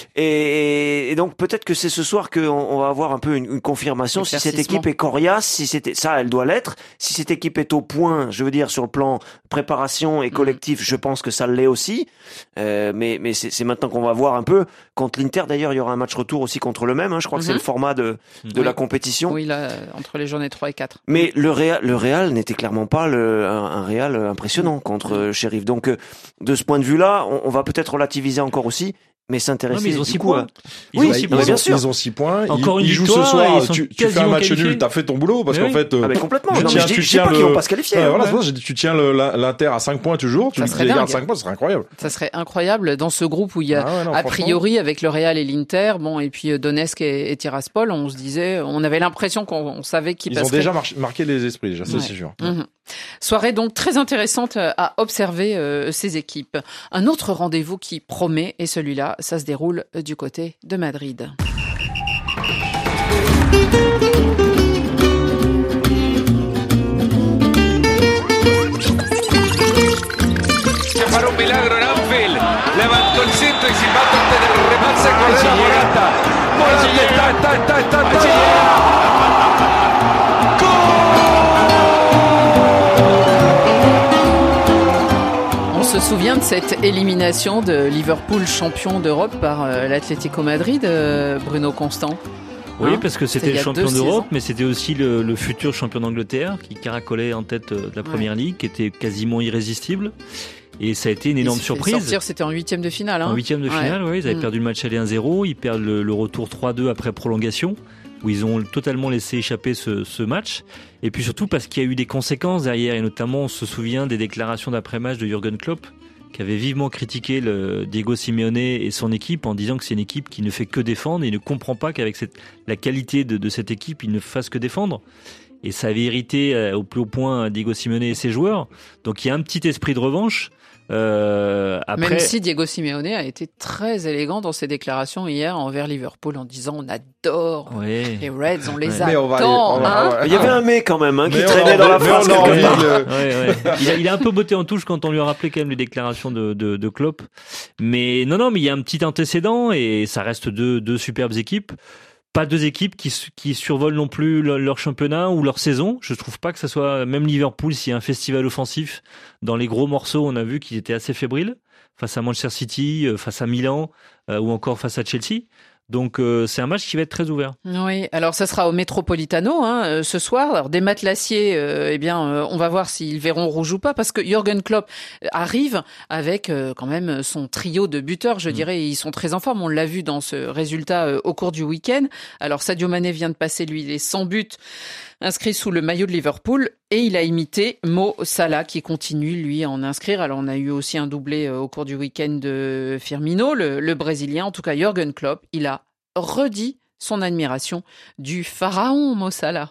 Et donc peut-être que c'est ce soir qu'on va avoir un peu une confirmation si cette équipe est coriace, si c'était ça, elle doit l'être. Si cette équipe est au point, je veux dire sur le plan préparation et collectif, je pense que ça l'est aussi. Mais c'est maintenant qu'on va voir un peu contre l'Inter. D'ailleurs, il y aura un match retour aussi contre le même. Je crois que c'est le format de la compétition. Oui, là, entre les journées 3 et 4. Mais le Real n'était clairement pas un Real impressionnant contre Sheriff. Donc de ce point de vue-là, on va peut-être relativiser encore aussi, mais s'intéresser. Ils ont 6 points. Bien sûr. Ils ont 6 points. Encore une jouent victoire, ce soir. Tu fais un match nul, t'as fait ton boulot parce qu'en fait. Complètement. Je dis pas qu'ils vont pas se qualifier. Tu tiens l'Inter à 5 points toujours. Tu les gardes 5 points, ce serait incroyable. Ça serait incroyable dans ce groupe où il y a a priori avec le Real et l'Inter, et puis Donetsk et Tiraspol, on avait l'impression qu'on savait qui passerait. Ils ont déjà marqué les esprits, déjà, ça c'est sûr. Soirée donc très intéressante à observer ces équipes. Un autre rendez-vous qui promet, et celui-là, ça se déroule du côté de Madrid. Para un milagro en Anfield, levantó el cinto y silbato antes del remate con la Morata. Morata está. souvient de cette élimination de Liverpool champion d'Europe par l'Atlético Madrid, Bruno Constant. Oui, parce que c'était le champion d'Europe, saisons. mais c'était aussi le futur champion d'Angleterre qui caracolait en tête de la Première Ligue, qui était quasiment irrésistible. Et ça a été une énorme surprise. C'était en 8e de finale. En 8e de finale, oui. Ils avaient perdu le match aller 1-0. Ils perdent le retour 3-2 après prolongation, où ils ont totalement laissé échapper ce match. Et puis surtout parce qu'il y a eu des conséquences derrière. Et notamment, on se souvient des déclarations d'après-match de Jürgen Klopp, qui avait vivement critiqué Diego Simeone et son équipe en disant que c'est une équipe qui ne fait que défendre et ne comprend pas qu'avec la qualité de cette équipe, il ne fasse que défendre. Et ça avait irrité au plus haut point Diego Simeone et ses joueurs. Donc il y a un petit esprit de revanche. Après... Même si Diego Simeone a été très élégant dans ses déclarations hier envers Liverpool en disant on adore les Reds, on les attend. Il y avait un mais quand même qui traînait dans la phrase. Il a un peu botté en touche quand on lui a rappelé quand même les déclarations de Klopp. Mais non, mais il y a un petit antécédent et ça reste deux superbes équipes. Pas deux équipes qui survolent non plus leur championnat ou leur saison. Je trouve pas que ça soit, même Liverpool, s'il y a un festival offensif, dans les gros morceaux, on a vu qu'ils étaient assez fébriles face à Manchester City, face à Milan ou encore face à Chelsea. Donc c'est un match qui va être très ouvert. Oui, alors ça sera au Metropolitano ce soir. Alors des matelassiers, on va voir s'ils verront rouge ou pas, parce que Jürgen Klopp arrive avec quand même son trio de buteurs. Je dirais, ils sont très en forme. On l'a vu dans ce résultat au cours du week-end. Alors Sadio Mané vient de passer lui les 100 buts inscrits sous le maillot de Liverpool et il a imité Mo Salah qui continue lui à en inscrire. Alors on a eu aussi un doublé au cours du week-end de Firmino, le Brésilien. En tout cas, Jürgen Klopp, il a redit son admiration du pharaon Mo Salah.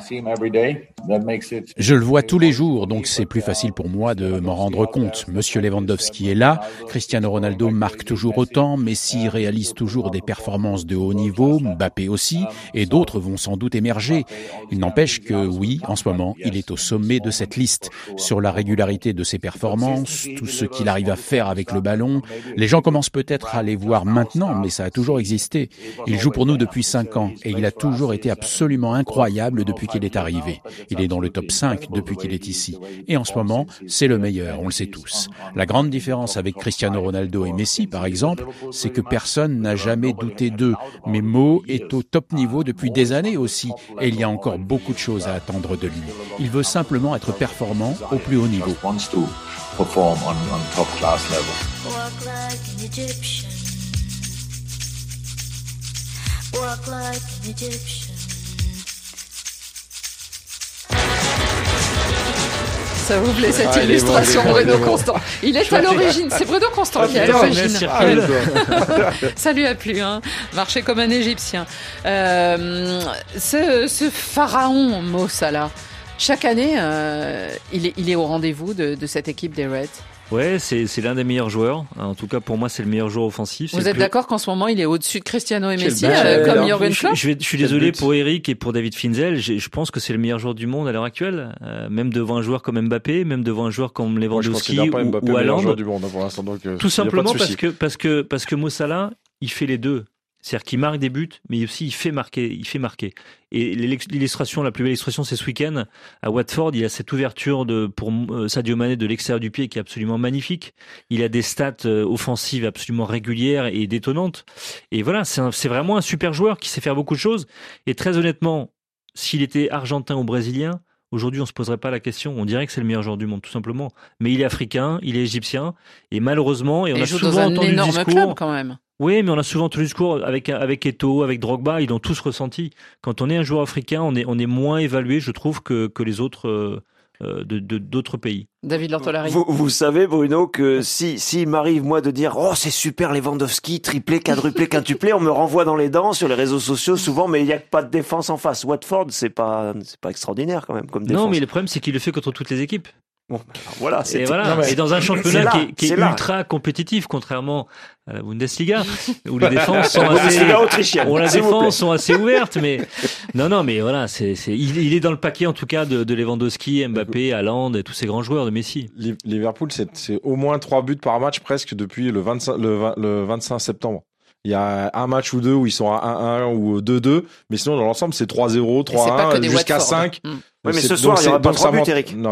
Je le vois tous les jours, donc c'est plus facile pour moi de m'en rendre compte. Monsieur Lewandowski est là, Cristiano Ronaldo marque toujours autant, Messi réalise toujours des performances de haut niveau, Mbappé aussi, et d'autres vont sans doute émerger. Il n'empêche que oui, en ce moment, il est au sommet de cette liste. Sur la régularité de ses performances, tout ce qu'il arrive à faire avec le ballon, les gens commencent peut-être à les voir maintenant, mais ça a toujours existé. Il joue pour nous depuis 5 ans, et il a toujours été absolument incroyable depuis qu'il est arrivé. Il est dans le top 5 depuis qu'il est ici. Et en ce moment, c'est le meilleur, on le sait tous. La grande différence avec Cristiano Ronaldo et Messi, par exemple, c'est que personne n'a jamais douté d'eux. Mais Mo est au top niveau depuis des années aussi. Et il y a encore beaucoup de choses à attendre de lui. Il veut simplement être performant au plus haut niveau. Ça vous plaît cette illustration, Bruno Constant? Il est à l'origine, c'est Bruno Constant qui est à l'origine. Ça lui a plu, marcher comme un Égyptien. Ce pharaon Mo Salah, chaque année, il est au rendez-vous de cette équipe des Reds. Ouais, c'est l'un des meilleurs joueurs. En tout cas, pour moi, c'est le meilleur joueur offensif. Vous êtes d'accord qu'en ce moment, il est au-dessus de Cristiano et Messi, comme Jürgen Klopp? Je suis désolé pour Eric et pour David Finzel. Je pense que c'est le meilleur joueur du monde à l'heure actuelle. Même devant un joueur comme Mbappé, même devant un joueur comme Lewandowski ou Haaland. Tout simplement parce que Mo Salah, il fait les deux. C'est-à-dire qu'il marque des buts, mais aussi il fait marquer. Et l'illustration, la plus belle illustration, c'est ce week-end à Watford. Il a cette ouverture pour Sadio Mané de l'extérieur du pied qui est absolument magnifique. Il a des stats offensives absolument régulières et détonnantes. Et voilà, c'est vraiment un super joueur qui sait faire beaucoup de choses. Et très honnêtement, s'il était argentin ou brésilien, aujourd'hui, on se poserait pas la question. On dirait que c'est le meilleur joueur du monde, tout simplement. Mais il est africain, il est égyptien, et malheureusement, on a souvent entendu le discours. Club, quand même. Oui, mais on a souvent entendu le discours avec Eto'o, avec Drogba, ils l'ont tous ressenti. Quand on est un joueur africain, on est moins évalué, je trouve, que les autres d'autres pays. David Lortolari. Vous savez, Bruno, que si m'arrive, moi, de dire « Oh, c'est super Lewandowski, triplé, quadruplé, quintuplé », on me renvoie dans les dents sur les réseaux sociaux souvent, mais il n'y a pas de défense en face. Watford, c'est pas extraordinaire quand même comme défense. Non, mais le problème, c'est qu'il le fait contre toutes les équipes. Bon, voilà, et dans un championnat qui est ultra compétitif, contrairement à la Bundesliga, où les défenses sont assez ouvertes, mais non, mais voilà, il est dans le paquet en tout cas de Lewandowski, Mbappé, Haaland et tous ces grands joueurs de Messi. Liverpool, c'est au moins 3 buts par match presque depuis le 25 septembre. Il y a un match ou deux où ils sont à 1-1 ou 2-2, mais sinon dans l'ensemble c'est 3-0, 3-1 jusqu'à 5. Oui, mais ce soir il n'y aura pas 3 buts, Eric. Non.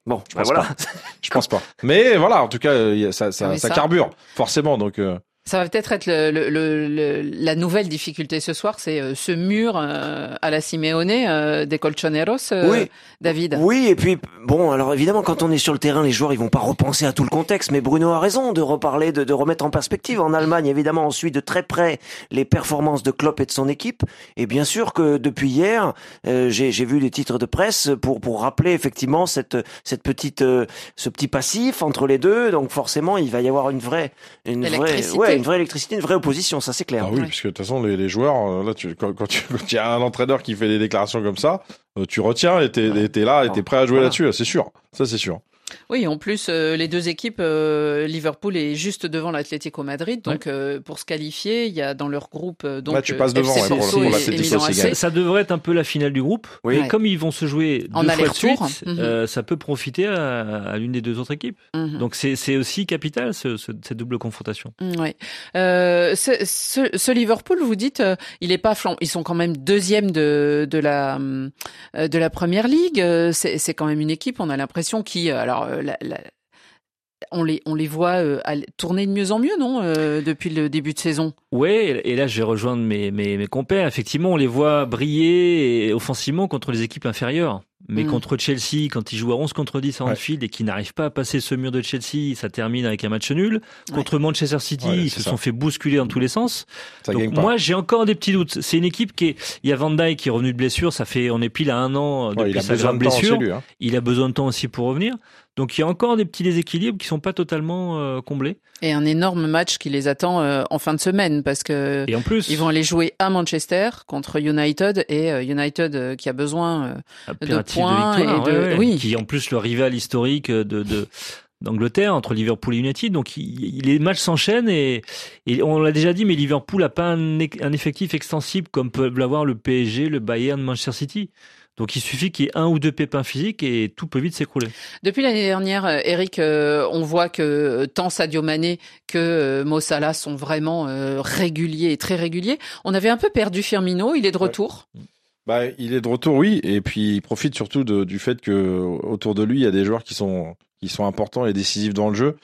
Bon, je pense pas. Je pense pas. Mais voilà, en tout cas, ça carbure forcément. Donc. Ça va peut-être être la nouvelle difficulté ce soir, c'est ce mur à la Simeone des Colchoneros, oui. David. Oui, et puis bon, alors évidemment, quand on est sur le terrain, les joueurs ils vont pas repenser à tout le contexte, mais Bruno a raison de reparler, de remettre en perspective. En Allemagne, évidemment, on suit de très près les performances de Klopp et de son équipe, et bien sûr que depuis hier, j'ai vu les titres de presse pour rappeler effectivement ce petit passif entre les deux. Donc forcément, il va y avoir une vraie électricité, une vraie opposition, ça c'est clair. Ah oui, parce que de toute façon les joueurs, là, quand il y a un entraîneur qui fait des déclarations comme ça, tu retiens et t'es là et t'es prêt à jouer là-dessus, c'est sûr. Ça c'est sûr. Oui, en plus, les deux équipes, Liverpool est juste devant l'Atlético Madrid, donc pour se qualifier, il y a dans leur groupe donc tu passes devant pour l'Atlético. Ça devrait être un peu la finale du groupe. Oui. Et comme ils vont se jouer en 2 fois de aller-retour, suite, ça peut profiter à l'une des 2 autres équipes. Donc c'est aussi capital cette double confrontation. Oui. Ce Liverpool, vous dites, il est pas ils sont quand même deuxième de la première ligue. C'est quand même une équipe. On a l'impression on les voit tourner de mieux en mieux, non, depuis le début de saison. Ouais, et là je vais rejoindre mes compères. Effectivement, on les voit briller offensivement contre les équipes inférieures. Mais contre Chelsea, quand ils jouent à 11 contre 10 à Anfield et qu'ils n'arrivent pas à passer ce mur de Chelsea, ça termine avec un match nul. Contre Manchester City, ils se sont fait bousculer dans tous les sens. Donc moi, j'ai encore des petits doutes. C'est une équipe il y a Van Dijk qui est revenu de blessure. On est pile à 1 an depuis sa grave blessure. Lui, hein. Il a besoin de temps aussi pour revenir. Donc il y a encore des petits déséquilibres qui sont pas totalement comblés. Et un énorme match qui les attend en fin de semaine parce que et en plus, ils vont aller jouer à Manchester contre United et United qui a besoin de points et qui est en plus le rival historique d'Angleterre entre Liverpool et United. Donc les matchs s'enchaînent et on l'a déjà dit, mais Liverpool a pas un effectif extensible comme peuvent l'avoir le PSG, le Bayern, Manchester City. Donc il suffit qu'il y ait 1 ou 2 pépins physiques et tout peut vite s'écrouler. Depuis l'année dernière, Eric, on voit que tant Sadio Mané que Mo Salah sont vraiment réguliers et très réguliers. On avait un peu perdu Firmino, il est de retour. Il est de retour, oui, et puis il profite surtout du fait que autour de lui, il y a des joueurs qui sont importants et décisifs dans le jeu.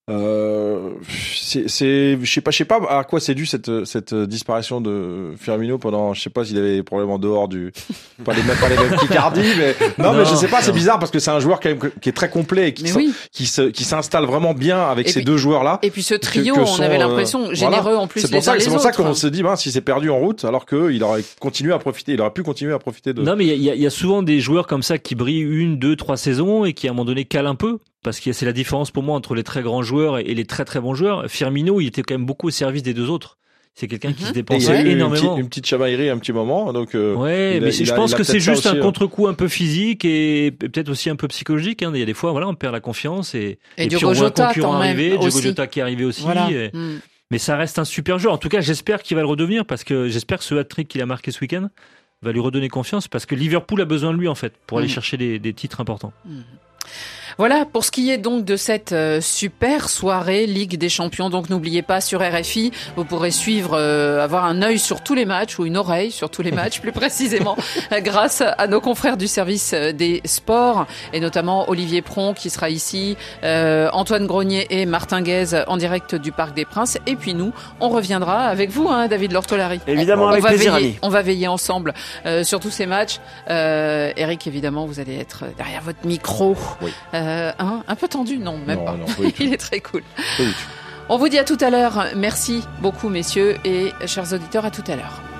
Je sais pas à quoi c'est dû cette disparition de Firmino pendant, je sais pas s'il avait des problèmes en dehors pas les mêmes qu'Icardi, mais mais je sais pas, c'est bizarre parce que c'est un joueur quand même qui est très complet et qui s'installe vraiment bien avec ces deux joueurs là. Et puis ce trio, on avait l'impression généreux en plus les uns les autres. C'est pour ça qu'on se dit si c'est perdu en route alors qu'il aurait pu continuer à profiter de. Non mais il y a souvent des joueurs comme ça qui brillent 1, 2, 3 saisons et qui à un moment donné calent un peu. Parce que c'est la différence pour moi entre les très grands joueurs et les très très bons joueurs. Firmino, il était quand même beaucoup au service des 2 autres. C'est quelqu'un qui se dépensait énormément. Une petite chamaillerie un petit moment. Donc, je pense que c'est juste un contre-coup un peu physique et peut-être aussi un peu psychologique. Il y a des fois, on perd la confiance et puis on voit un concurrent arriver, Diogo Jota qui est arrivé aussi. Voilà. Mais ça reste un super joueur. En tout cas, j'espère qu'il va le redevenir parce que j'espère que ce hat-trick qu'il a marqué ce week-end va lui redonner confiance parce que Liverpool a besoin de lui en fait pour aller chercher des titres importants. Voilà pour ce qui est donc de cette super soirée Ligue des Champions. Donc n'oubliez pas, sur RFI, vous pourrez suivre, avoir un œil sur tous les matchs ou une oreille sur tous les matchs plus précisément, grâce à nos confrères du service des sports et notamment Olivier Pron qui sera ici, Antoine Grenier et Martin Guez en direct du Parc des Princes. Et puis nous, on reviendra avec vous, David Lortolari. Évidemment, avec plaisir. On va veiller ensemble sur tous ces matchs. Eric, évidemment, vous allez être derrière votre micro. Oui. Un peu tendu, non, même pas. Non, il est très cool. On vous dit à tout à l'heure. Merci beaucoup, messieurs, et chers auditeurs, à tout à l'heure.